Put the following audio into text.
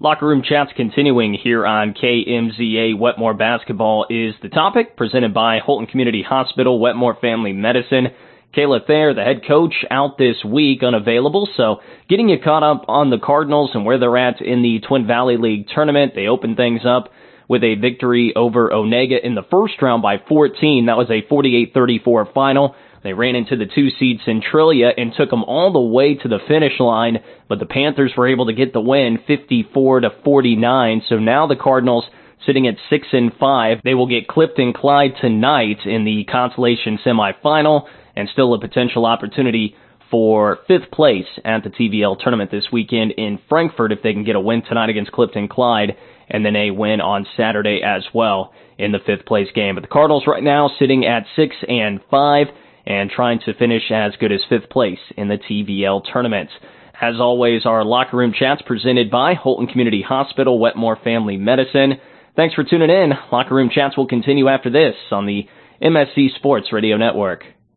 Locker Room Chats continuing here on KMZA. Wetmore Basketball is the topic, presented by Holton Community Hospital, Wetmore Family Medicine. Kayla Thayer, the head coach, out this week, unavailable, so getting you caught up on the Cardinals and where they're at in the Twin Valley League tournament. They opened things up with a victory over Onega in the first round by 14. That was a 48-34 final. They ran into the 2-seed Centralia and took them all the way to the finish line, but the Panthers were able to get the win 54-49. So now the Cardinals sitting at 6-5. They will get Clifton Clyde tonight in the consolation semifinal, and still a potential opportunity for 5th place at the TVL tournament this weekend in Frankfort if they can get a win tonight against Clifton Clyde, and then a win on Saturday as well in the 5th place game. But the Cardinals right now sitting at 6-5 and trying to finish as good as 5th place in the TVL tournament. As always, our Locker Room Chats presented by Holton Community Hospital, Wetmore Family Medicine. Thanks for tuning in. Locker Room Chats will continue after this on the MSC Sports Radio Network.